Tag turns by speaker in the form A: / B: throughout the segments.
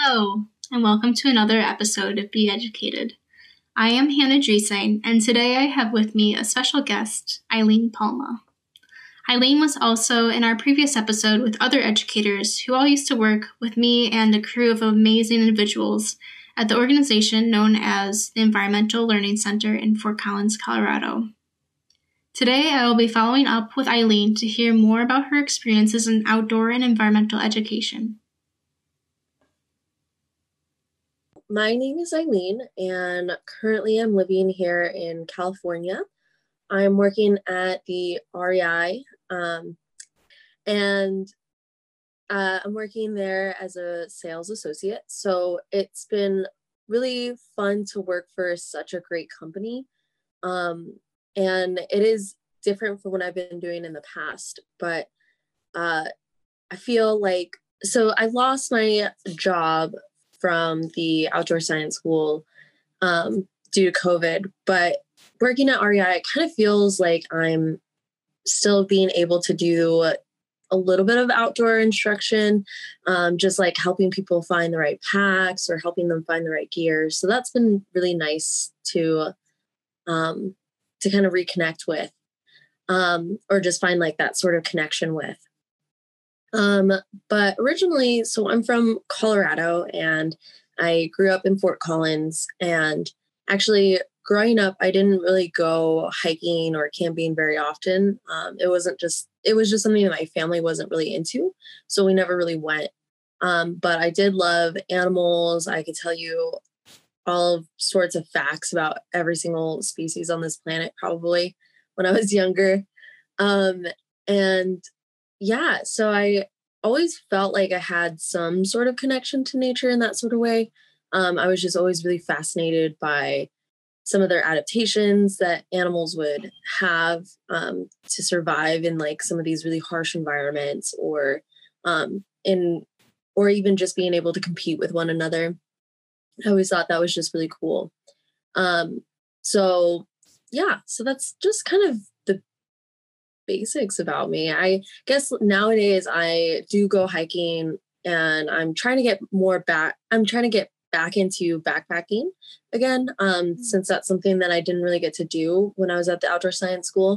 A: Hello, and welcome to another episode of Be Educated. I am Hannah Dreesine, and today I have with me a special guest, Eileen Palma. Eileen was also in our previous episode with other educators who all used to work with me and a crew of amazing individuals at the organization known as the Environmental Learning Center in Fort Collins, Colorado. Today, I will be following up with Eileen to hear more about her experiences in outdoor and environmental education.
B: My name is Eileen, and currently I'm living here in California. I'm working at the REI, and I'm working there as a sales associate. So it's been really fun to work for such a great company. And it is different from what I've been doing in the past, but I feel like, so I lost my job from the outdoor science school due to COVID, but working at REI, it kind of feels like I'm still being able to do a little bit of outdoor instruction, just like helping people find the right packs or helping them find the right gear. So that's been really nice to kind of reconnect with, or just find like that sort of connection with. But originally, so I'm from Colorado and I grew up in Fort Collins, and actually growing up, I didn't really go hiking or camping very often. It was just something that my family wasn't really into. So we never really went. But I did love animals. I could tell you all sorts of facts about every single species on this planet, probably when I was younger. And yeah, so I always felt like I had some sort of connection to nature in that sort of way. I was just always really fascinated by some of their adaptations that animals would have to survive in like some of these really harsh environments, or even just being able to compete with one another. I always thought that was just really cool. So that's just kind of the basics about me. I guess nowadays I do go hiking, and I'm trying to get back into backpacking again, since that's something that I didn't really get to do when I was at the outdoor science school.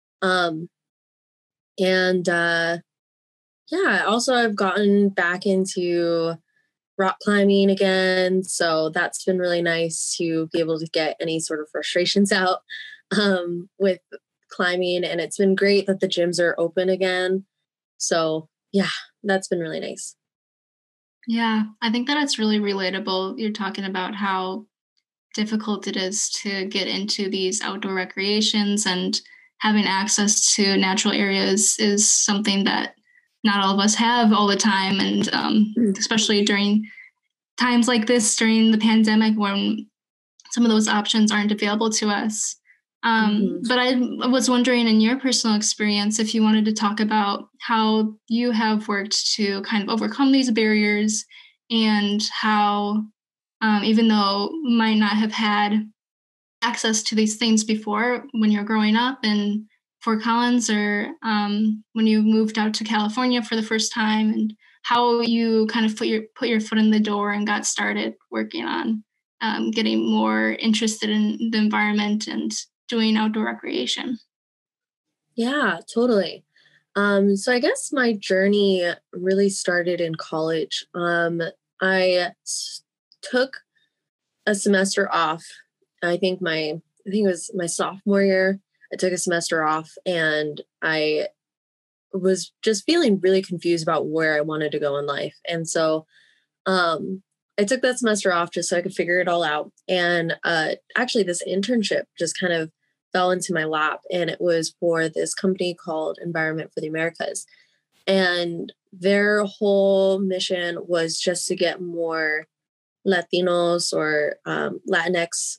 B: Also I've gotten back into rock climbing again. So that's been really nice to be able to get any sort of frustrations out with climbing. And it's been great that the gyms are open again. So yeah, that's been really nice.
A: Yeah, I think that it's really relatable. You're talking about how difficult it is to get into these outdoor recreations, and having access to natural areas is something that not all of us have all the time. And especially during times like this, during the pandemic, when some of those options aren't available to us. But I was wondering, in your personal experience, if you wanted to talk about how you have worked to kind of overcome these barriers, and how, even though you might not have had access to these things before when you're growing up in Fort Collins, or when you moved out to California for the first time, and how you kind of put your foot in the door and got started working on getting more interested in the environment and doing outdoor recreation.
B: Yeah, totally. So I guess my journey really started in college. I took a semester off. I think it was my sophomore year. I took a semester off, and I was just feeling really confused about where I wanted to go in life. And so I took that semester off just so I could figure it all out. And actually this internship just kind of fell into my lap, and it was for this company called Environment for the Americas. And their whole mission was just to get more Latinos or Latinx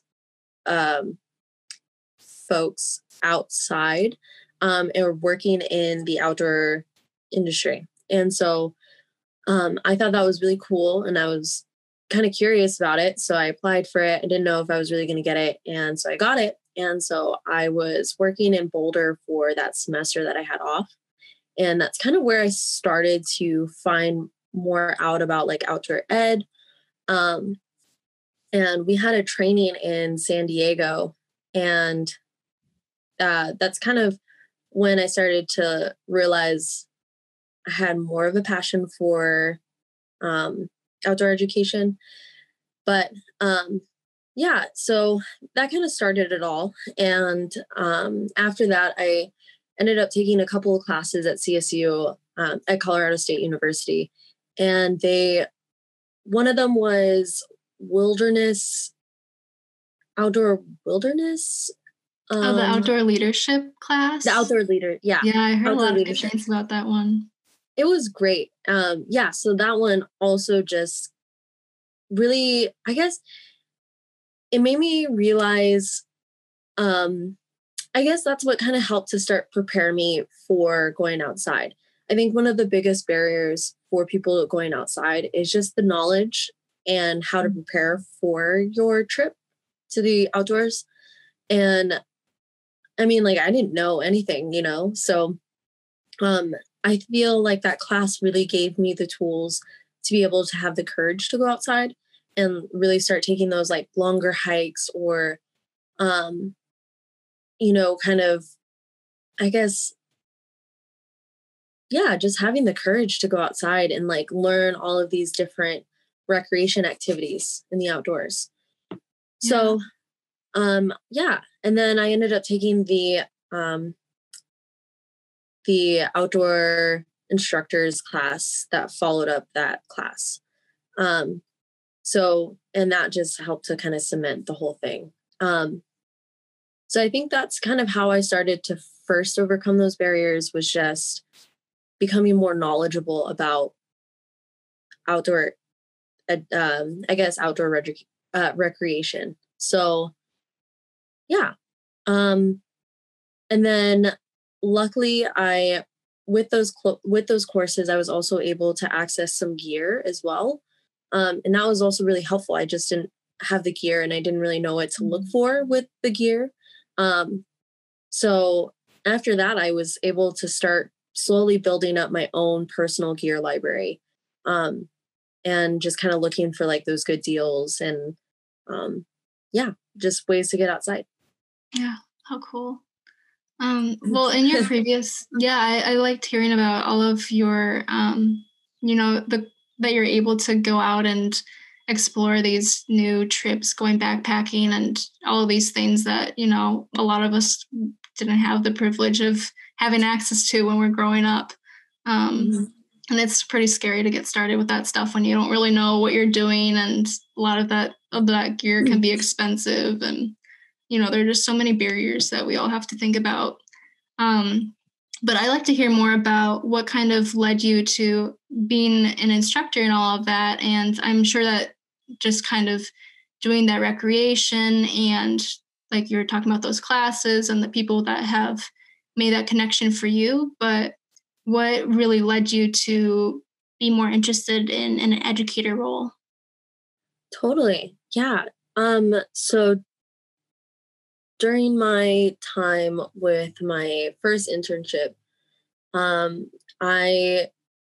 B: folks outside and working in the outdoor industry. And so I thought that was really cool, and I was kind of curious about it. So I applied for it. I didn't know if I was really going to get it. And so I got it. And so I was working in Boulder for that semester that I had off. And that's kind of where I started to find more out about like outdoor ed, Um, and we had a training in San Diego, and that's kind of when I started to realize I had more of a passion for outdoor education. But yeah, so that kind of started it all. And after that, I ended up taking a couple of classes at CSU, at Colorado State University. And one of them was wilderness, outdoor wilderness.
A: Oh, the outdoor leadership
B: The
A: class?
B: outdoor leader, yeah.
A: Yeah, I heard a
B: Outdoor
A: lot of good
B: leadership.
A: things about that one.
B: It was great. Yeah, so that one also just really, I guess it made me realize, I guess that's what kind of helped to start prepare me for going outside. I think one of the biggest barriers for people going outside is just the knowledge and how to prepare for your trip to the outdoors. And I mean, like, I didn't know anything, So um, I feel like that class really gave me the tools to be able to have the courage to go outside and really start taking those like longer hikes or, um, kind of, I guess, yeah, just having the courage to go outside and like learn all of these different recreation activities in the outdoors.
A: Yeah.
B: So, yeah. And then I ended up taking the outdoor instructors class that followed up that class. Um, and that just helped to kind of cement the whole thing. So I think that's kind of how I started to first overcome those barriers, was just becoming more knowledgeable about outdoor, I guess, outdoor recreation. So yeah. Um, and then luckily with those courses, I was also able to access some gear as well. And that was also really helpful. I just didn't have the gear and I didn't really know what to look for with the gear. Um, so after that, I was able to start slowly building up my own personal gear library, um, and just kind of looking for like those good deals and, yeah, just ways to get outside.
A: Yeah. How cool. Well, in your previous, yeah, I liked hearing about all of your, that you're able to go out and explore these new trips, going backpacking and all of these things that, a lot of us didn't have the privilege of having access to when we're growing up.
B: Mhm.
A: And it's pretty scary to get started with that stuff when you don't really know what you're doing. And a lot of that gear can be expensive. And, there are just so many barriers that we all have to think about. But I like to hear more about what kind of led you to being an instructor and all of that. And I'm sure that just kind of doing that recreation and like you were talking about those classes and the people that have made that connection for you. But what really led you to be more interested in an educator role?
B: Totally. Yeah. So during my time with my first internship, um, I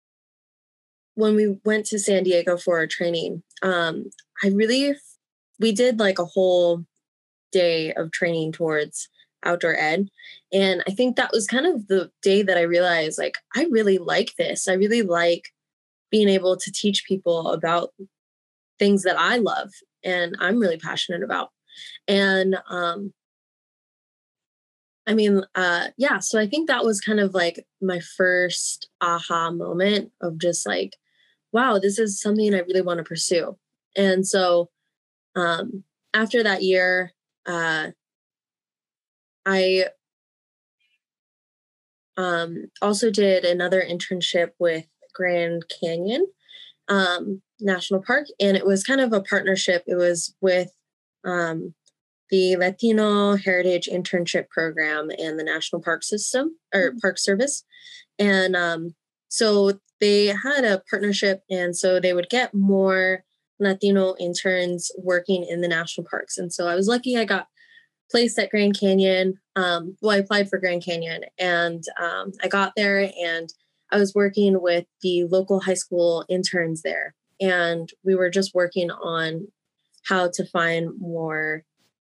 B: when we went to San Diego for our training, I really we did like a whole day of training towards outdoor ed. And I think that was kind of the day that I realized like I really like this. I really like being able to teach people about things that I love and I'm really passionate about. And yeah, so I think that was kind of like my first aha moment of just like, wow, this is something I really want to pursue. And so um, after that year, uh, I also did another internship with Grand Canyon National Park, and it was kind of a partnership. It was with um, the Latino Heritage Internship Program and the National Park System or Park Service. And so they had a partnership, and so they would get more Latino interns working in the national parks. And so I was lucky I got placed at Grand Canyon. I applied for Grand Canyon, and I got there, and I was working with the local high school interns there. and we were just working on how to find more,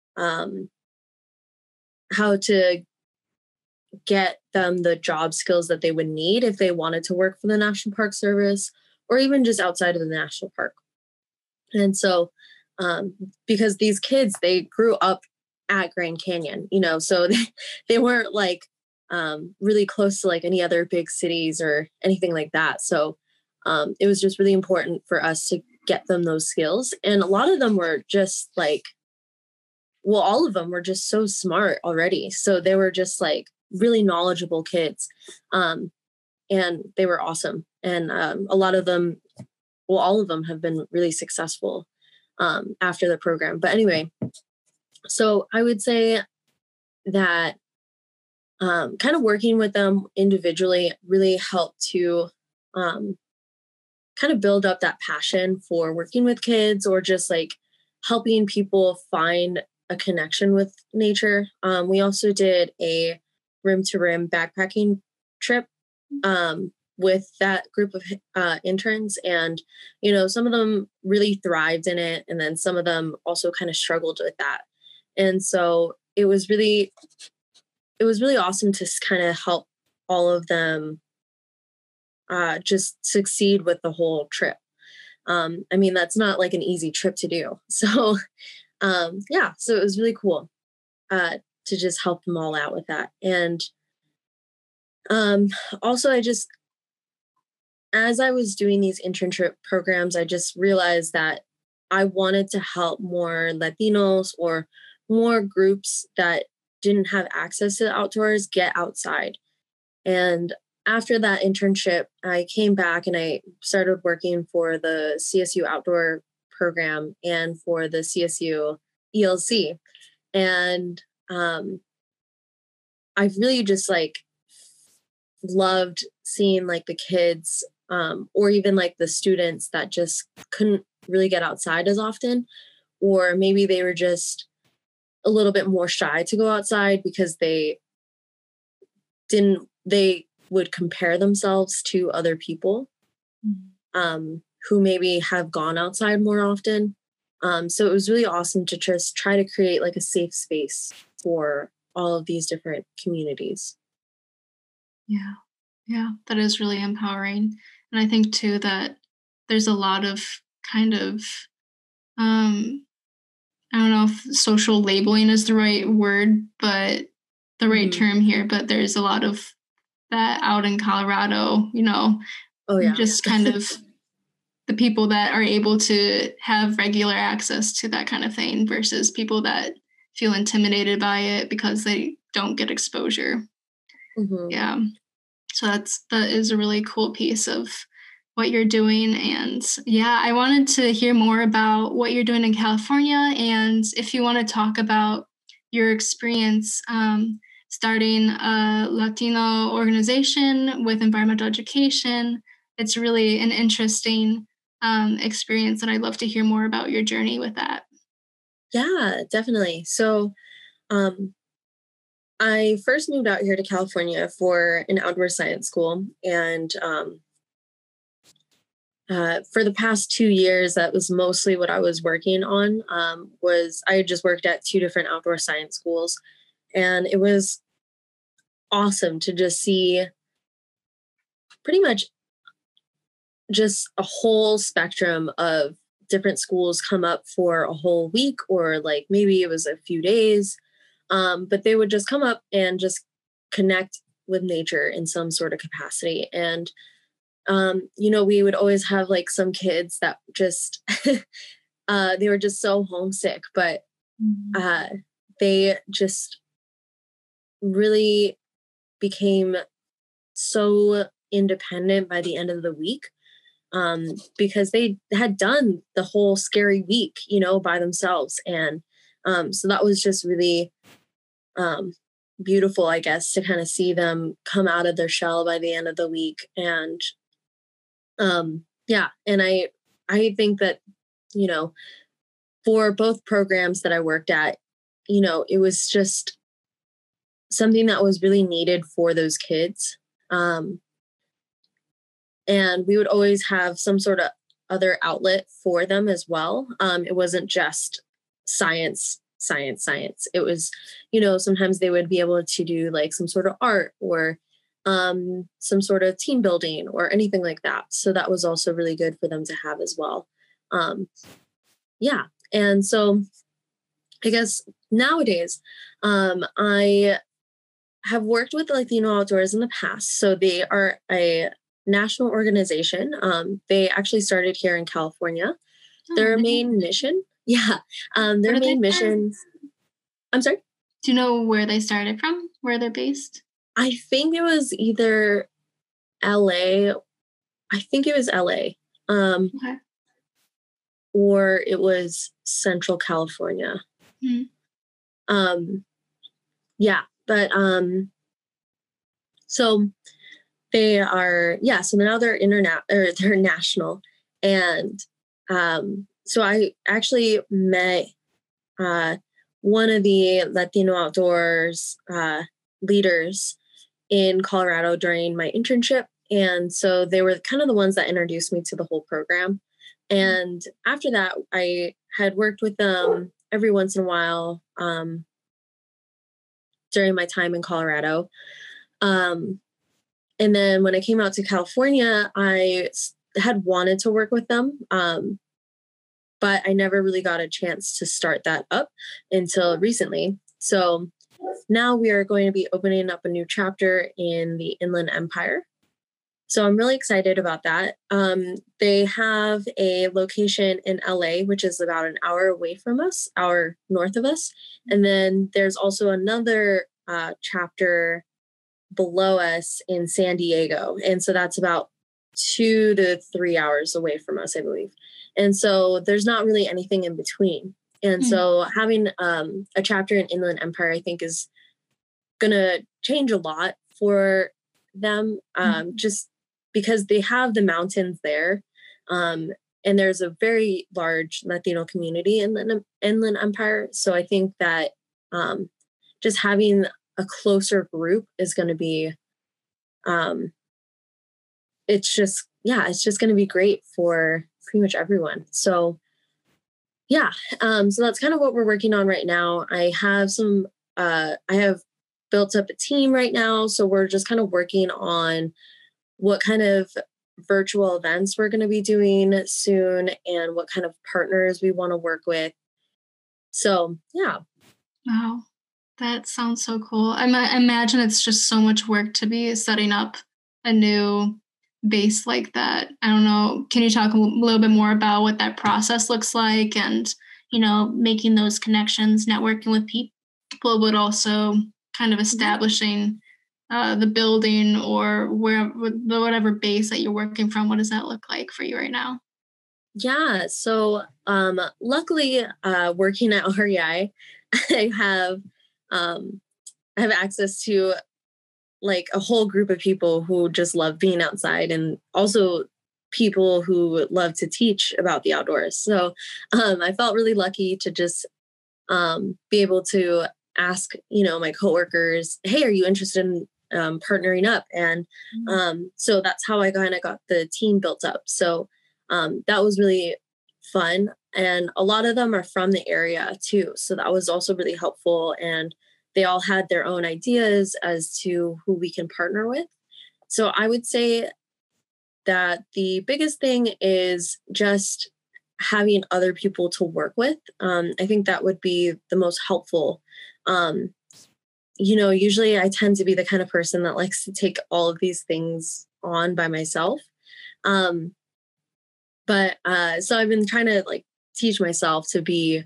B: how to get them the job skills that they would need if they wanted to work for the National Park Service or even just outside of the national park. And so, because these kids, they grew up at Grand Canyon, so they weren't like really close to like any other big cities or anything like that. So it was just really important for us to get them those skills. And a lot of them were just like, well, all of them were just so smart already. So they were just like really knowledgeable kids. And they were awesome. And a lot of them, well, all of them have been really successful after the program. But anyway, so I would say that kind of working with them individually really helped to kind of build up that passion for working with kids or just like helping people find a connection with nature. We also did a rim to rim backpacking trip with that group of interns, and some of them really thrived in it, and then some of them also kind of struggled with that. And so it was really awesome to kind of help all of them just succeed with the whole trip. I mean, that's not like an easy trip to do. So yeah, so it was really cool to just help them all out with that. And also as I was doing these internship programs, I just realized that I wanted to help more Latinos or more groups that didn't have access to the outdoors get outside. And after that internship, I came back and I started working for the CSU outdoor program and for the CSU ELC. And I really just like loved seeing like the kids or even like the students that just couldn't really get outside as often, or maybe they were just a little bit more shy to go outside because they would compare themselves to other people who maybe have gone outside more often. So it was really awesome to just try to create like a safe space for all of these different communities.
A: Yeah. Yeah, that is really empowering. And I think too that there's a lot of kind of I don't know if social labeling is the right word, but the right term here, but there's a lot of that out in Colorado,
B: Oh yeah.
A: just kind of the people that are able to have regular access to that kind of thing versus people that feel intimidated by it because they don't get exposure.
B: Mm-hmm.
A: Yeah. So that is a really cool piece of what you're doing. And yeah, I wanted to hear more about what you're doing in California. And if you want to talk about your experience starting a Latino organization with environmental education, it's really an interesting experience. And I'd love to hear more about your journey with that.
B: Yeah, definitely. So I first moved out here to California for an outdoor science school. And for the past 2 years, that was mostly what I was working on. Was I had just worked at 2 different outdoor science schools, and it was awesome to just see pretty much just a whole spectrum of different schools come up for a whole week, or like maybe it was a few days. But they would just come up and just connect with nature in some sort of capacity. And we would always have like some kids that just they were just so homesick, but they just really became so independent by the end of the week, because they had done the whole scary week, by themselves. And so that was just really beautiful, I guess, to kind of see them come out of their shell by the end of the week. And yeah, and I think that, for both programs that I worked at, it was just something that was really needed for those kids. And we would always have some sort of other outlet for them as well. It wasn't just science. It was, sometimes they would be able to do like some sort of art or some sort of team building or anything like that. So that was also really good for them to have as well. Yeah. And so I guess nowadays, I have worked with Latino Outdoors in the past. So they are a national organization. They actually started here in California. Their main mission, their main mission. I'm sorry?
A: Do you know where they started from? Where they're based?
B: I think it was either LA. I think it was LA. Okay. Or it was Central California. Mm-hmm. Yeah, but so they are, so now they're they're national. And so I actually met one of the Latino Outdoors leaders in Colorado during my internship. And so they were kind of the ones that introduced me to the whole program. And after that, I had worked with them every once in a while during my time in Colorado. And then when I came out to California, I had wanted to work with them, but I never really got a chance to start that up until recently. So now we are going to be opening up a new chapter in the Inland Empire. So I'm really excited about that. They have a location in LA, which is about an hour away from us, hour north of us. And then there's also another chapter below us in San Diego. And so that's about 2 to 3 hours away from us, I believe. And so there's not really anything in between. And so having a chapter in Inland Empire, I think, is going to change a lot for them, just because they have the mountains there. And there's a very large Latino community in the Inland Empire. So I think that just having a closer group is going to be, it's just going to be great for pretty much everyone. So so that's kind of what we're working on right now. I have I have built up a team right now. So we're just kind of working on what kind of virtual events we're going to be doing soon and what kind of partners we want to work with. So, yeah.
A: Wow. That sounds so cool. I imagine it's just so much work to be setting up a new base like that. I don't know. Can you talk a little bit more about what that process looks like and, making those connections, networking with people, but also kind of establishing the building or whatever base that you're working from? What does that look like for you right now?
B: Yeah. So luckily, working at REI, I have access to like a whole group of people who just love being outside, and also people who love to teach about the outdoors. So I felt really lucky to just be able to ask, my coworkers, hey, are you interested in partnering up? And so that's how I kind of got the team built up. So that was really fun. And a lot of them are from the area too. So that was also really helpful. And they all had their own ideas as to who we can partner with. So I would say that the biggest thing is just having other people to work with. I think that would be the most helpful. Usually I tend to be the kind of person that likes to take all of these things on by myself. But so I've been trying to teach myself to be,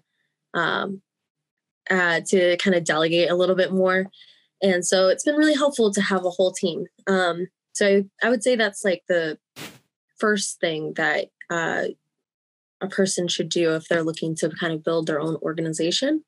B: to kind of delegate a little bit more. And so it's been really helpful to have a whole team. So I would say that's the first thing that a person should do if they're looking to kind of build their own organization.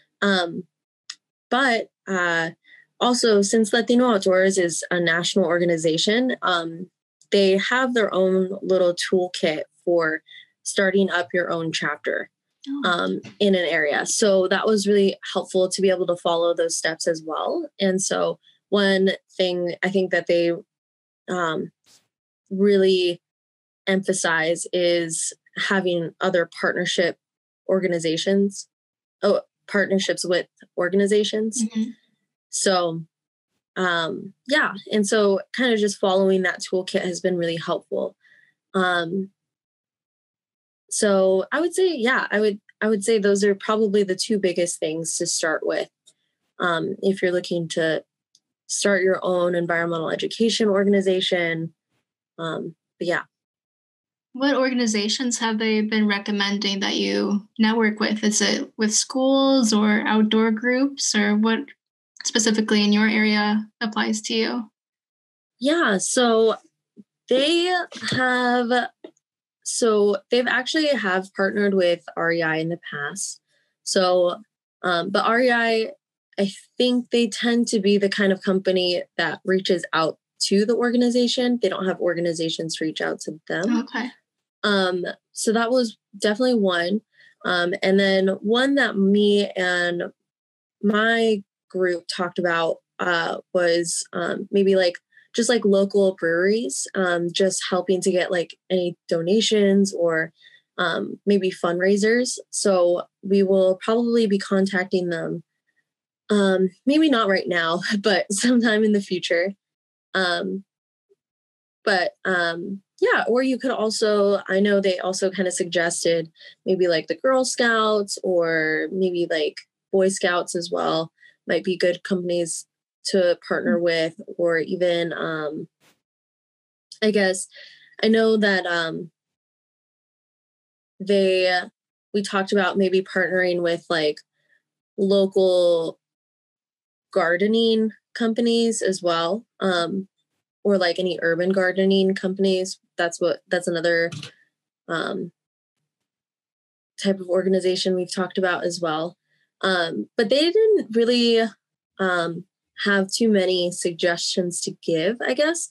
B: But also, since Latino Outdoors is a national organization, they have their own little toolkit for starting up your own chapter in an area. So that was really helpful to be able to follow those steps as well. And so one thing I think that they really emphasize is having other partnerships with organizations.
A: Mm-hmm.
B: So, yeah. And so kind of just following that toolkit has been really helpful. So I would say, yeah, I would say those are probably the two biggest things to start with. If you're looking to start your own environmental education organization. But yeah.
A: What organizations have they been recommending that you network with? Is it with schools or outdoor groups, or what specifically in your area applies to you?
B: Yeah, they have they've actually have partnered with REI in the past. But REI, I think they tend to be the kind of company that reaches out to the organization. They don't have organizations reach out to them.
A: Okay.
B: So that was definitely one. And then one that me and my group talked about was maybe like just like local breweries, just helping to get like any donations or maybe fundraisers. So we will probably be contacting them. Maybe not right now, but sometime in the future. Yeah, or you could also, I know they also kind of suggested maybe like the Girl Scouts or maybe like Boy Scouts as well might be good companies to partner with, or even I guess I know that we talked about maybe partnering with like local gardening companies as well, or like any urban gardening companies. That's another type of organization we've talked about as well. But they didn't really have too many suggestions to give, I guess.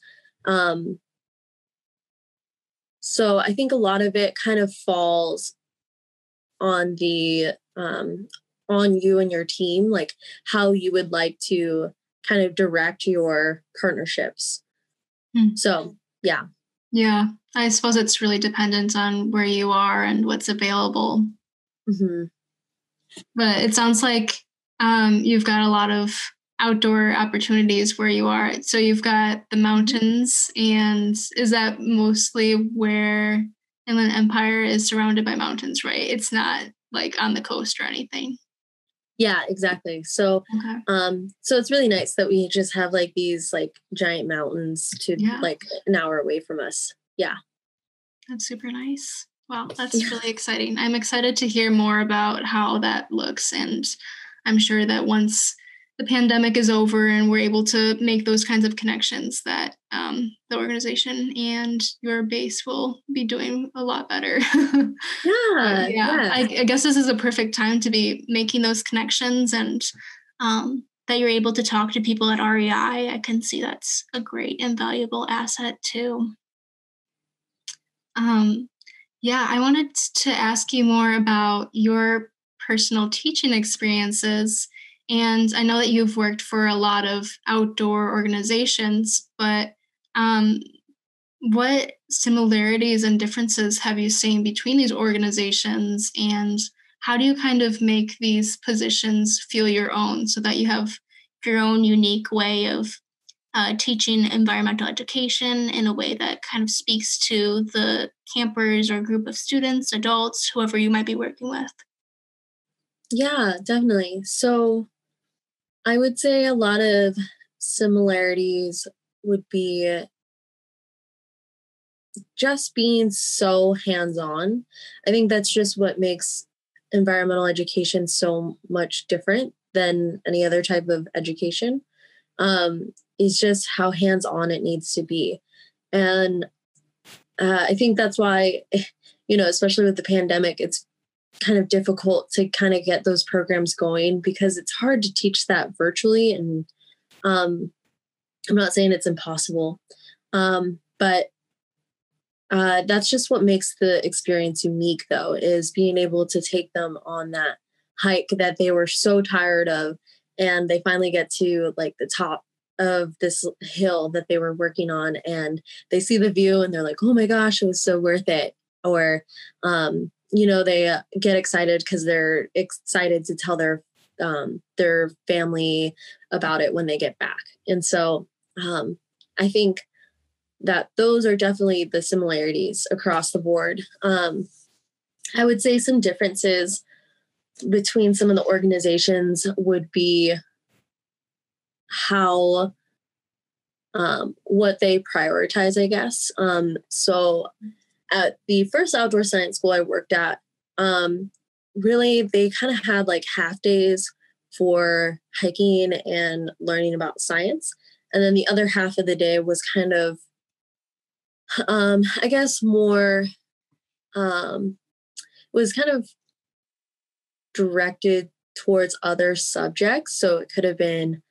B: So I think a lot of it kind of falls on the on you and your team, like how you would like to kind of direct your partnerships. So yeah.
A: Yeah, I suppose it's really dependent on where you are and what's available.
B: Mm-hmm.
A: But it sounds like you've got a lot of outdoor opportunities where you are. So you've got the mountains, and is that mostly where Inland Empire is surrounded by mountains, right? It's not like on the coast or anything.
B: Yeah, exactly. So, so it's really nice that we just have like these like giant mountains to like an hour away from us. Yeah.
A: That's super nice. Wow, that's really exciting. I'm excited to hear more about how that looks. And I'm sure that once the pandemic is over and we're able to make those kinds of connections, that the organization and your base will be doing a lot better.
B: Yeah.
A: I guess this is a perfect time to be making those connections, and that you're able to talk to people at REI. I can see that's a great and valuable asset too. Yeah, I wanted to ask you more about your personal teaching experiences. And I know that you've worked for a lot of outdoor organizations, but um, what similarities and differences have you seen between these organizations? And how do you kind of make these positions feel your own so that you have your own unique way of teaching environmental education in a way that kind of speaks to the campers or group of students, adults, whoever you might be working with?
B: Yeah, definitely. So I would say a lot of similarities would be just being so hands-on. I think that's just what makes environmental education so much different than any other type of education. Is just how hands-on it needs to be. And I think that's why, especially with the pandemic, it's kind of difficult to kind of get those programs going because it's hard to teach that virtually. And I'm not saying it's impossible, but that's just what makes the experience unique, though, is being able to take them on that hike that they were so tired of, and they finally get to like the top of this hill that they were working on, and they see the view and they're like, oh my gosh, it was so worth it. Or, they get excited because they're excited to tell their family about it when they get back. And so I think that those are definitely the similarities across the board. I would say some differences between some of the organizations would be how what they prioritize, I guess. So at the first outdoor science school I worked at, really they kind of had like half days for hiking and learning about science. And then the other half of the day was kind of, I guess more, was kind of directed towards other subjects. So it could have been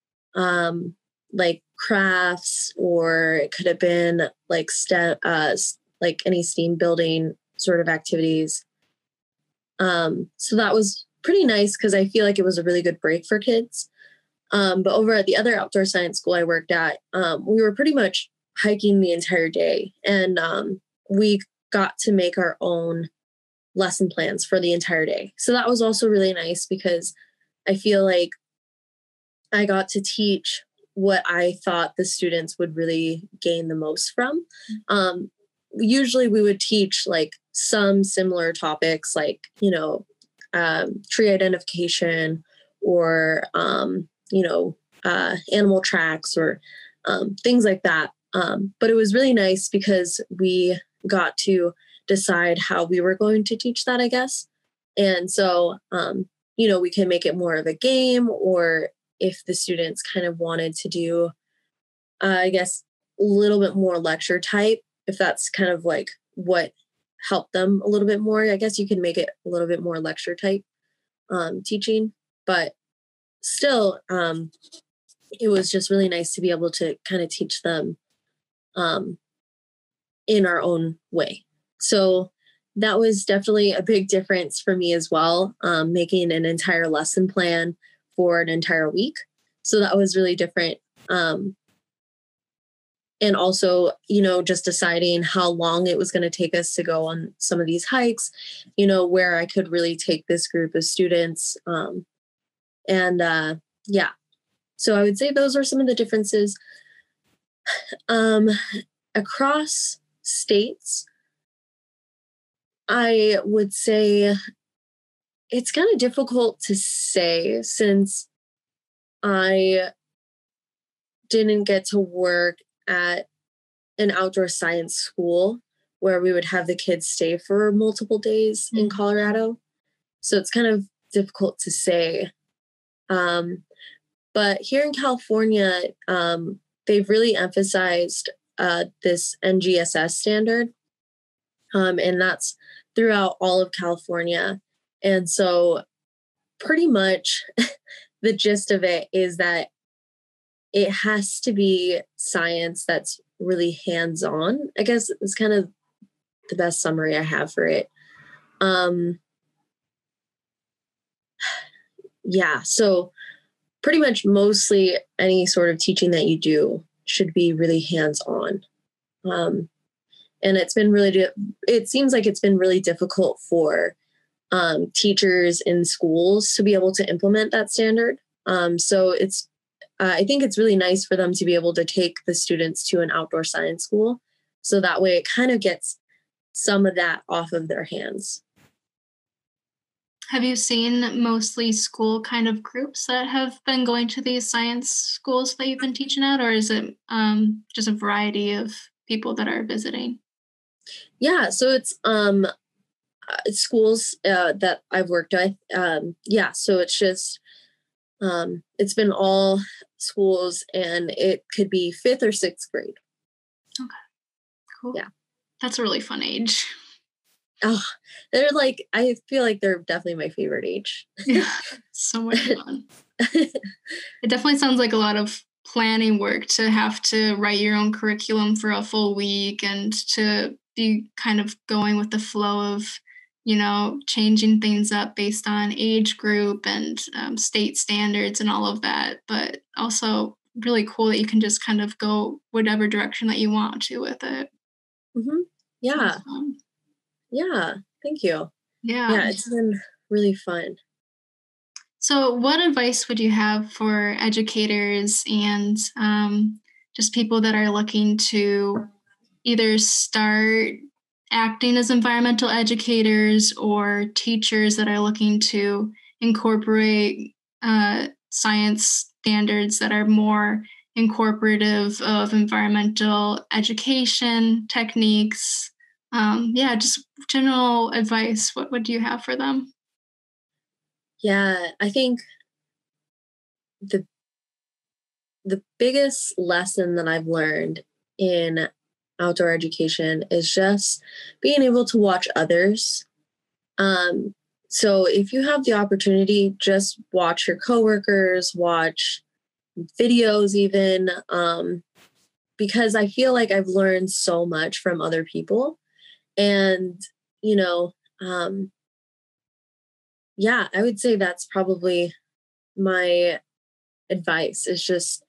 B: like crafts, or it could have been like like any STEAM building sort of activities. So that was pretty nice because I feel like it was a really good break for kids. But over at the other outdoor science school I worked at, we were pretty much hiking the entire day, and we got to make our own lesson plans for the entire day. So that was also really nice because I feel like I got to teach what I thought the students would really gain the most from. Usually we would teach like some similar topics, like, tree identification, or, animal tracks, or things like that. But it was really nice because we got to decide how we were going to teach that, I guess. And so, we can make it more of a game, or if the students kind of wanted to do, I guess, a little bit more lecture type, if that's kind of like what helped them a little bit more, I guess you can make it a little bit more lecture type teaching. But still, it was just really nice to be able to kind of teach them in our own way. So that was definitely a big difference for me as well, making an entire lesson plan for an entire week. So that was really different. And also, just deciding how long it was going to take us to go on some of these hikes, where I could really take this group of students. Yeah. So I would say those are some of the differences. Across states, I would say it's kind of difficult to say since I didn't get to work at an outdoor science school where we would have the kids stay for multiple days in Colorado. So it's kind of difficult to say. But here in California, they've really emphasized this NGSS standard. And that's throughout all of California. And so pretty much the gist of it is that it has to be science that's really hands-on. I guess it's kind of the best summary I have for it. Yeah, so pretty much mostly any sort of teaching that you do should be really hands-on. And it seems like it's been really difficult for teachers in schools to be able to implement that standard. So I think it's really nice for them to be able to take the students to an outdoor science school. So that way it kind of gets some of that off of their hands.
A: Have you seen mostly school kind of groups that have been going to these science schools that you've been teaching at, or is it just a variety of people that are visiting?
B: Yeah, so it's schools that I've worked with. So it's just it's been all schools, and it could be 5th or 6th grade.
A: Okay, cool.
B: Yeah,
A: that's a really fun age.
B: Oh, they're like, I feel like they're definitely my favorite age.
A: Yeah, so much fun. It definitely sounds like a lot of planning work to have to write your own curriculum for a full week and to be kind of going with the flow of, changing things up based on age group and state standards and all of that. But also really cool that you can just kind of go whatever direction that you want to with it.
B: Mm-hmm. Yeah. Yeah. Thank you.
A: Yeah.
B: Yeah, it's been really fun.
A: So, what advice would you have for educators and just people that are looking to either start acting as environmental educators or teachers that are looking to incorporate science standards that are more incorporative of environmental education techniques? Yeah, just general advice. What do you have for them?
B: Yeah, I think the the biggest lesson that I've learned in outdoor education is just being able to watch others. Um, so if you have the opportunity, just watch your coworkers, watch videos even, because I feel like I've learned so much from other people. And, you know, um, yeah, I would say that's probably my advice is just,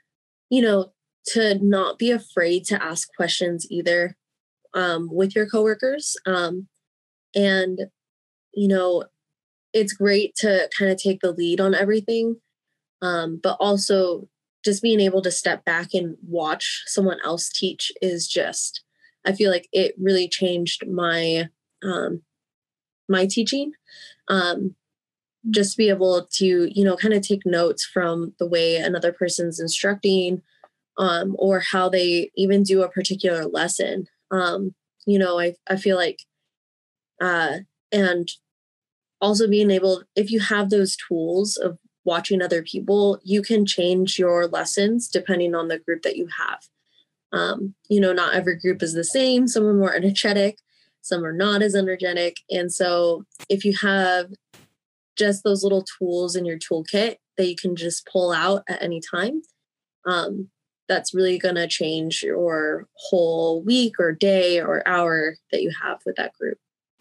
B: to not be afraid to ask questions either, with your coworkers. And, you know, it's great to kind of take the lead on everything, but also just being able to step back and watch someone else teach is just, I feel like it really changed um, my teaching. Um, just to be able to, kind of take notes from the way another person's instructing, or how they even do a particular lesson. I feel like, uh, and also being able, if you have those tools of watching other people, you can change your lessons depending on the group that you have. Not every group is the same. Some are more energetic, some are not as energetic. And so if you have just those little tools in your toolkit that you can just pull out at any time, um, that's really going to change your whole week or day or hour that you have with that group.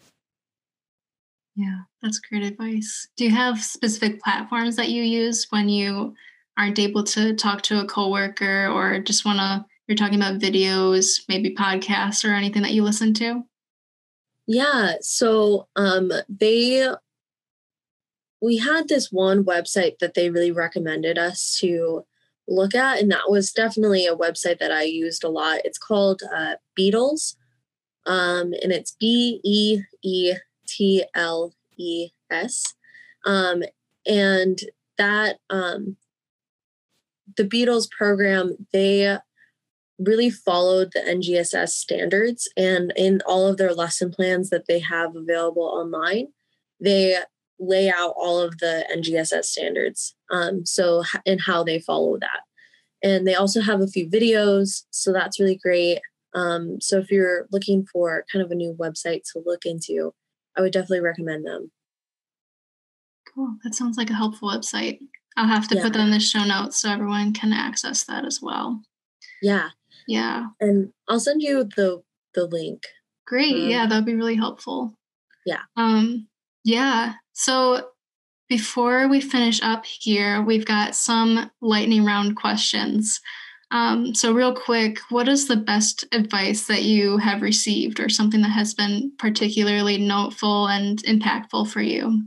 A: Yeah, that's great advice. Do you have specific platforms that you use when you aren't able to talk to a coworker or just you're talking about videos, maybe podcasts or anything that you listen to?
B: Yeah. So we had this one website that they really recommended us to look at, and that was definitely a website that I used a lot. It's called Beetles, and it's Beetles. And that the Beetles program, they really followed the NGSS standards, and in all of their lesson plans that they have available online, they lay out all of the NGSS standards. And how they follow that. And they also have a few videos, so that's really great. So if you're looking for kind of a new website to look into, I would definitely recommend them.
A: Cool. That sounds like a helpful website. I'll have to
B: Yeah.
A: put that in the show notes so everyone can access that as well.
B: Yeah.
A: Yeah.
B: And I'll send you the link.
A: Great. Yeah, that'd be really helpful.
B: Yeah.
A: Yeah. So before we finish up here, we've got some lightning round questions. So real quick, what is the best advice that you have received or something that has been particularly noteful and impactful for you?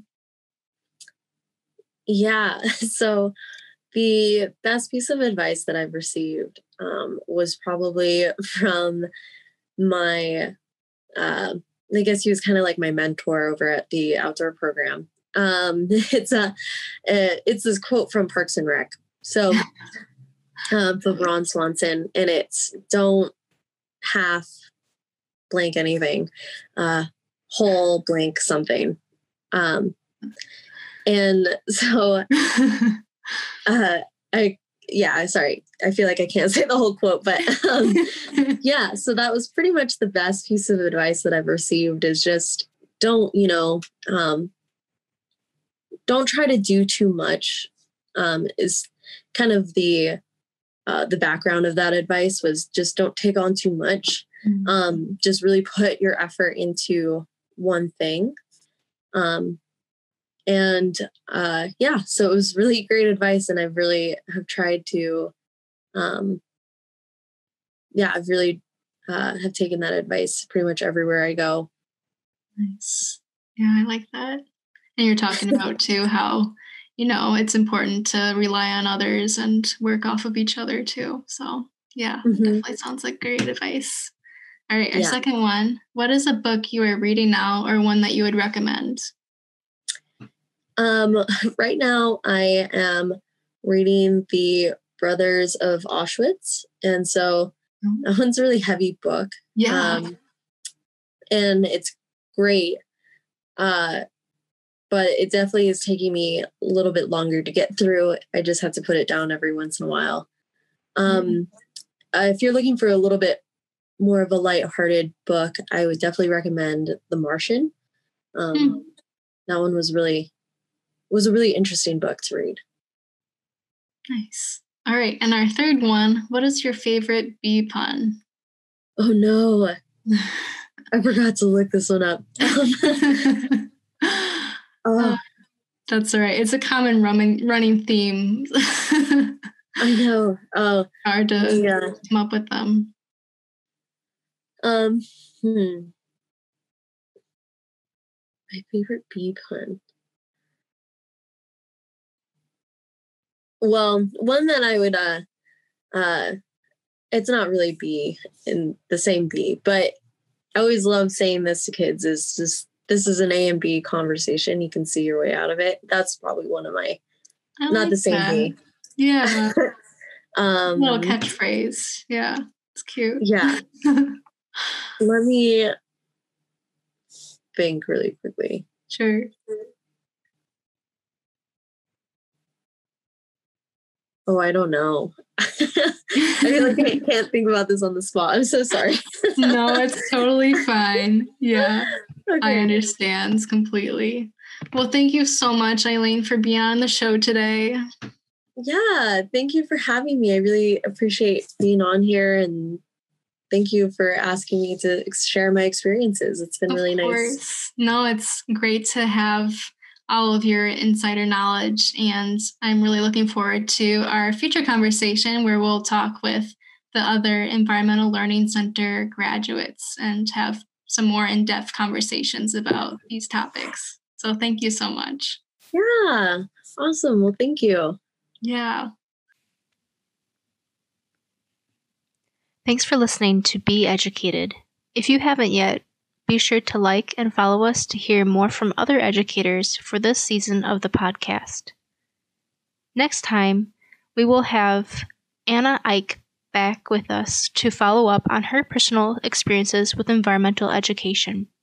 B: Yeah. So the best piece of advice that I've received was probably from my, I guess he was kind of like my mentor over at the outdoor program. It's this quote from Parks and Rec. So, from Ron Swanson, and it's don't half blank anything, whole blank something. And so, I sorry, I feel like I can't say the whole quote, but yeah, so that was pretty much the best piece of advice that I've received is just don't, don't try to do too much, is kind of the background of that advice was just don't take on too much. Just really put your effort into one thing. So it was really great advice, and I really have tried to Yeah, I've really have taken that advice pretty much everywhere I go.
A: Nice. Yeah, I like that. And you're talking about too how, it's important to rely on others and work off of each other too. So yeah, definitely sounds like great advice. All right, our second one. What is a book you are reading now or one that you would recommend?
B: Right now I am reading The Brothers of Auschwitz. And so that one's a really heavy book.
A: Yeah.
B: And it's great. But it definitely is taking me a little bit longer to get through. I just have to put it down every once in a while. If you're looking for a little bit more of a lighthearted book, I would definitely recommend The Martian. That one was a really interesting book to read.
A: Nice. All right. And our third one, what is your favorite bee pun?
B: Oh no. I forgot to look this one up.
A: That's all right. It's a common running theme.
B: I know.
A: Hard to come up with them.
B: My favorite bee pun. Well, one that I would it's not really bee in the same bee, but I always love saying this to kids is just, this is an A and B conversation. You can see your way out of it. That's probably one of my, not the same bee.
A: Yeah. Little catchphrase. Yeah. It's cute.
B: Yeah. Let me think really quickly.
A: Sure.
B: Oh, I don't know. I feel like I can't think about this on the spot. I'm so sorry.
A: No, it's totally fine. Yeah. Okay. I understand completely. Well, thank you so much, Eileen, for being on the show today.
B: Yeah, thank you for having me. I really appreciate being on here, and thank you for asking me to share my experiences. It's been really nice.
A: No, it's great to have all of your insider knowledge, and I'm really looking forward to our future conversation where we'll talk with the other Environmental Learning Center graduates and have some more in-depth conversations about these topics. So thank you so much.
B: Yeah, awesome. Well, thank you.
A: Yeah.
C: Thanks for listening to Be Educated. If you haven't yet, be sure to like and follow us to hear more from other educators for this season of the podcast. Next time, we will have Anna Ike back with us to follow up on her personal experiences with environmental education.